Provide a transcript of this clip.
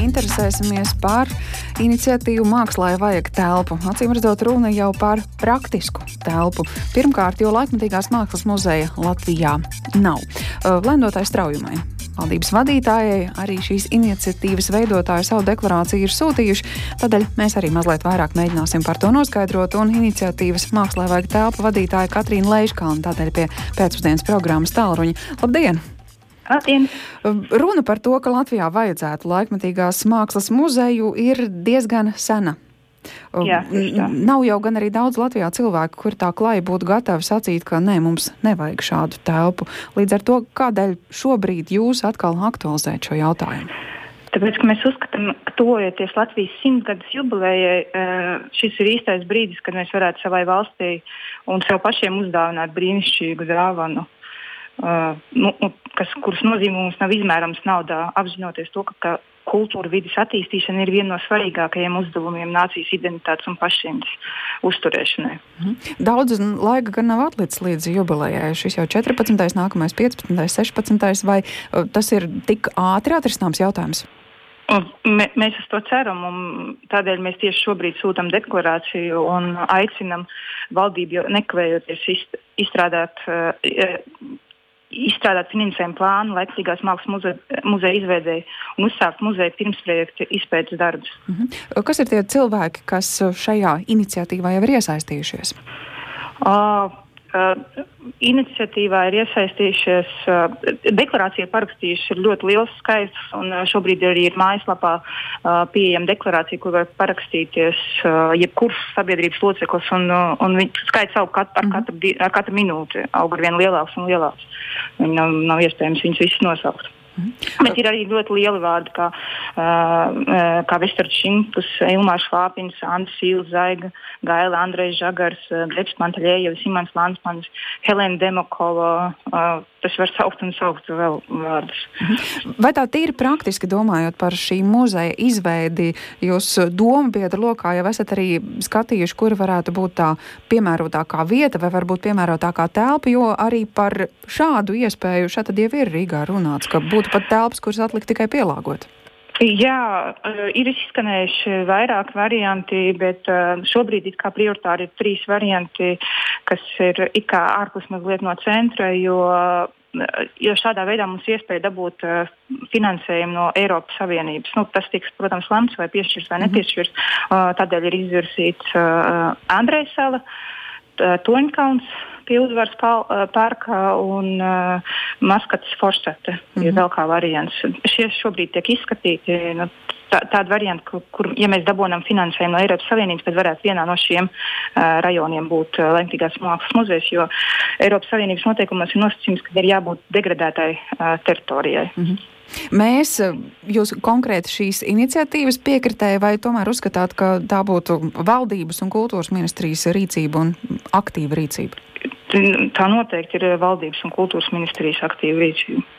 interesēsimies par iniciatīvu Mākslai vajag telpu. Acīmredzot, runa jau par praktisku telpu. Pirmkārt, jo Laikmetīgās mākslas muzeja Latvijā nav. Lendotāji Straujumai, valdības vadītājai, arī šīs iniciatīvas veidotāji savu deklarāciju ir sūtījuši, tādēļ mēs arī mazliet vairāk mēģināsim par to noskaidrot, un iniciatīvas Mākslai vajag telpu vadītāja Katrīna Leiškalna, tādēļ pie pēcpusdienas programmas Tālruņa. Labdien! Labdien! Runa par to, ka Latvijā vajadzētu Laikmetīgās mākslas muzeju, ir diezgan sena. Jā, nav jau gan arī daudz Latvijā cilvēku, kur tā klāji būtu gatavi sacīt, ka nē, mums nevajag šādu telpu. Līdz ar to, kādēļ šobrīd jūs atkal aktualizēt šo jautājumu? Tāpēc, ka mēs uzskatām, ka tuvojoties Latvijas 100 gadus jubilejai, šis ir īstais brīdis, kad mēs varētu savai valstī un sev pašiem uzdāvināt brīnišķīgu dāvanu, kuras nozīme mums nav izmērams naudā, apzinoties to, ka kultūra vides attīstīšana ir viena no svarīgākajiem uzdevumiem nācijas identitātes un pašcieņas uzturēšanai. Daudz laika gan nav atlicis līdz jubilejai. Šis jau 14. nākamais 15. 16. vai tas ir tik ātri atrisināms jautājums? Mēs uz to ceram, un tādēļ mēs tieši šobrīd sūtam deklarāciju un aicinam valdību nekavējoties izstrādāt finansējumu plānu Laikmetīgās mākslas muzeja izveidēji un uzsākt muzeja pirmsprojekta izpētes darbus. Kas ir tie cilvēki, kas šajā iniciatīvā jau ir iesaistījušies? Iniciatīvā ir iesaistījušies, deklarācija parakstījuši ir ļoti liels skaits, un šobrīd arī ir mājaslapā pieejama deklarācija, kur var parakstīties jebkurš sabiedrības loceklis, un skaits aug ar katru minūti, aug ar vien lielāks un lielāks. Nav iespējams viņus visus nosaukt. Bet ir arī ļoti lieli vārdi, kā Vestards Šimkus, Ilmārs Švāpins, Andris Ilzaiga, Gaila Andrejs Žagars, Grebs Pantaļējevs, Imants Lansmanis, Helēna Demokova. Tas var saukt un saukt vēl vārdus. Vai tā tīri praktiski domājot par šī muzeja izveidi, jūs domu biedru lokā jau esat arī skatījuši, kur varētu būt tā piemērotākā vieta vai varbūt piemērotākā telpa, jo arī par šādu iespēju šeit tad jau ir Rīgā runāts, ka būtu pat telpas, kuras atlikt tikai pielāgot. Jā, ir izskanējuši vairāk varianti, bet šobrīd it kā prioritāri ir 3 varianti, kas ir it kā ārpus mazliet no centra, jo šādā veidā mums iespēja dabūt finansējumu no Eiropas Savienības. Tas tiks, protams, lemts vai piešķirs vai nepiešķirs. Tādēļ ir izvirsīts Andrejsala, Toņkalns pie Uzvaras parka un Maskatas Forsete ir vēl kā variants. Šie šobrīd tiek izskatīti. Tāda varianta, kur, ja mēs dabonam finansējumu no Eiropas Savienības, tad varētu vienā no šiem rajoniem būt Laikmetīgās mākslas muzejs, jo Eiropas Savienības noteikumos ir nosacījums, ka ir jābūt degradētai teritorijai. Mēs, jūs konkrēti šīs iniciatīvas piekritēji vai tomēr uzskatāt, ka tā būtu valdības un kultūras ministrijas rīcība un aktīva rīcība? Tā noteikti ir valdības un kultūras ministrijas aktīva rīcība.